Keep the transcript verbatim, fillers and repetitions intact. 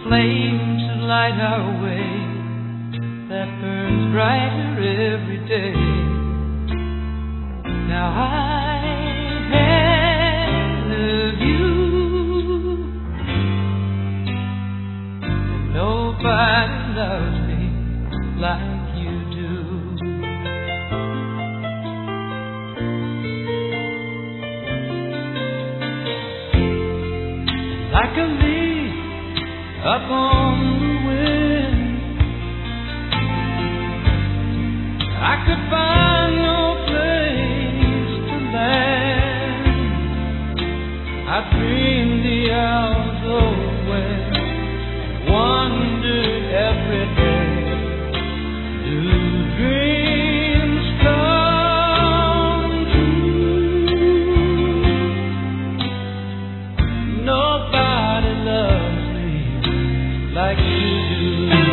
flame to light our way that burns brighter every day. Now I have you, and nobody loves me like you do. Like a leaf up on the wind, I could find no place to land. I dreamed the hours away, wondered every day, do dreams come true? Nobody loves me like you do.